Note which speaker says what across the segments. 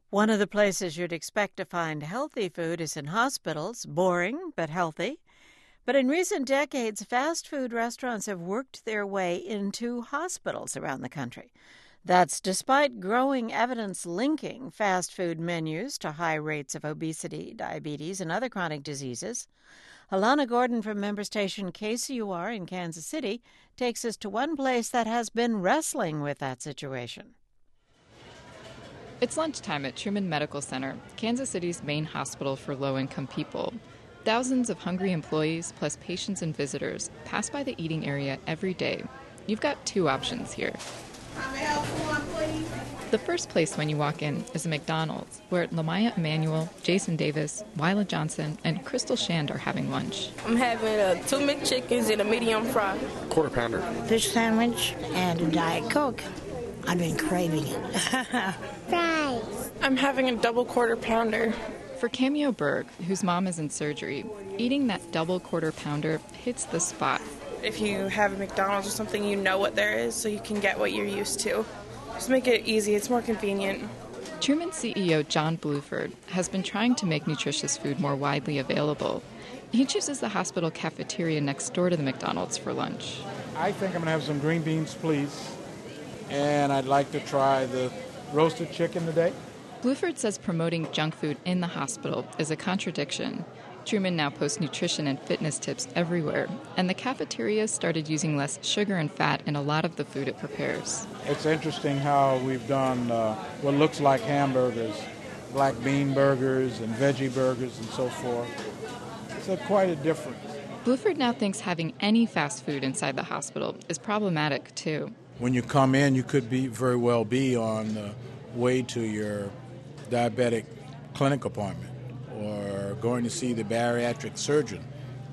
Speaker 1: One of the places you'd expect to find healthy food is in hospitals, boring but healthy. But in recent decades, fast food restaurants have worked their way into hospitals around the country. That's despite growing evidence linking fast food menus to high rates of obesity, diabetes, and other chronic diseases. Alana Gordon from member station KCUR in Kansas City takes us to one place that has been wrestling with that situation.
Speaker 2: It's lunchtime at Truman Medical Center, Kansas City's main hospital for low-income people. Thousands of hungry employees, plus patients and visitors, pass by the eating area every day. You've got two options here. The first place when you walk in is a McDonald's, where Lamaya Emanuel, Jason Davis, Wyla Johnson, and Crystal Shand are having lunch.
Speaker 3: I'm having 2 McChickens and a medium fry.
Speaker 4: Quarter pounder.
Speaker 5: Fish sandwich and a Diet Coke. I've been craving it.
Speaker 6: Fries.
Speaker 3: I'm having a double quarter pounder.
Speaker 2: For Cameo Berg, whose mom is in surgery, eating that double quarter pounder hits the spot.
Speaker 3: If you have a McDonald's or something, you know what there is, so you can get what you're used to. Just make it easy. It's more convenient.
Speaker 2: Truman CEO John Bluford has been trying to make nutritious food more widely available. He chooses the hospital cafeteria next door to the McDonald's for lunch.
Speaker 7: I think I'm going to have some green beans, please. And I'd like to try the roasted chicken today.
Speaker 2: Bluford says promoting junk food in the hospital is a contradiction. Truman now posts nutrition and fitness tips everywhere, and the cafeteria started using less sugar and fat in a lot of the food it prepares.
Speaker 7: It's interesting how we've done what looks like hamburgers, black bean burgers and veggie burgers and so forth. It's quite a difference.
Speaker 2: Bluford now thinks having any fast food inside the hospital is problematic, too.
Speaker 7: When you come in, you could very well be on the way to your diabetic clinic appointment or going to see the bariatric surgeon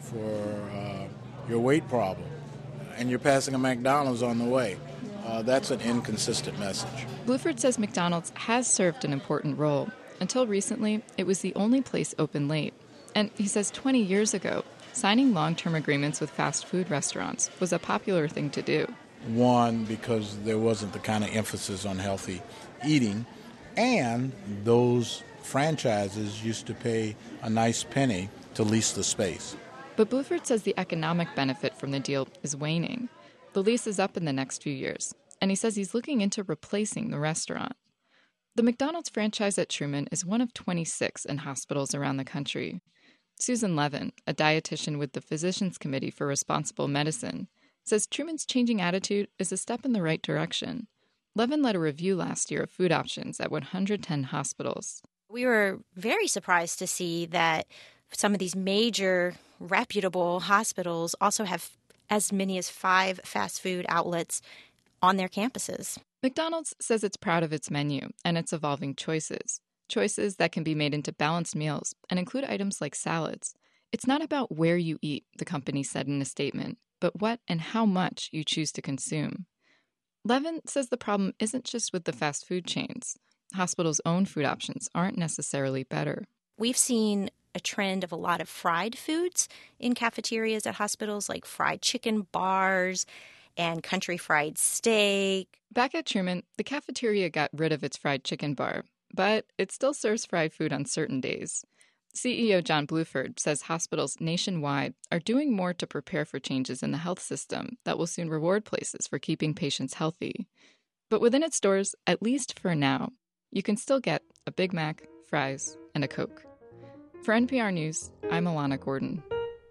Speaker 7: for your weight problem, and you're passing a McDonald's on the way. That's an inconsistent message.
Speaker 2: Bluford says McDonald's has served an important role. Until recently, it was the only place open late. And he says 20 years ago, signing long-term agreements with fast food restaurants was a popular thing to do.
Speaker 7: One, because there wasn't the kind of emphasis on healthy eating, and those franchises used to pay a nice penny to lease the space.
Speaker 2: But Bluford says the economic benefit from the deal is waning. The lease is up in the next few years, and he says he's looking into replacing the restaurant. The McDonald's franchise at Truman is one of 26 in hospitals around the country. Susan Levin, a dietitian with the Physicians Committee for Responsible Medicine, says Truman's changing attitude is a step in the right direction. Levin led a review last year of food options at 110 hospitals.
Speaker 6: We were very surprised to see that some of these major, reputable hospitals also have as many as 5 fast food outlets on their campuses.
Speaker 2: McDonald's says it's proud of its menu and its evolving choices that can be made into balanced meals and include items like salads. It's not about where you eat, the company said in a statement, but what and how much you choose to consume. Levin says the problem isn't just with the fast food chains. Hospitals' own food options aren't necessarily better.
Speaker 6: We've seen a trend of a lot of fried foods in cafeterias at hospitals, like fried chicken bars and country fried steak.
Speaker 2: Back at Truman, the cafeteria got rid of its fried chicken bar, but it still serves fried food on certain days. CEO John Bluford says hospitals nationwide are doing more to prepare for changes in the health system that will soon reward places for keeping patients healthy. But within its doors, at least for now, you can still get a Big Mac, fries, and a Coke. For NPR News, I'm Alana Gordon.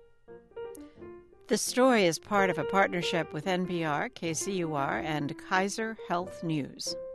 Speaker 1: The story is part of a partnership with NPR, KCUR, and Kaiser Health News.